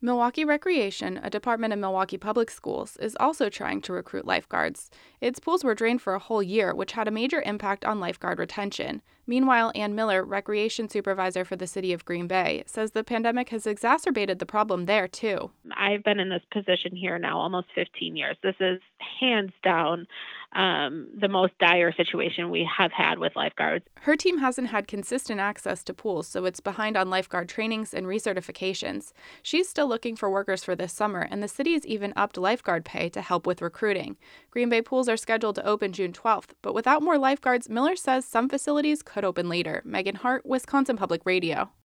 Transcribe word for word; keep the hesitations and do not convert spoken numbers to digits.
Milwaukee Recreation, a department of Milwaukee Public Schools, is also trying to recruit lifeguards. Its pools were drained for a whole year, which had a major impact on lifeguard retention. Meanwhile, Ann Miller, recreation supervisor for the city of Green Bay, says the pandemic has exacerbated the problem there, too. I've been in this position here now almost fifteen years. This is hands down um, the most dire situation we have had with lifeguards. Her team hasn't had consistent access to pools, so it's behind on lifeguard trainings and recertifications. She's still looking for workers for this summer, and the city's even upped lifeguard pay to help with recruiting. Green Bay pools are scheduled to open June twelfth, but without more lifeguards, Miller says some facilities could open later. Megan Hart, Wisconsin Public Radio.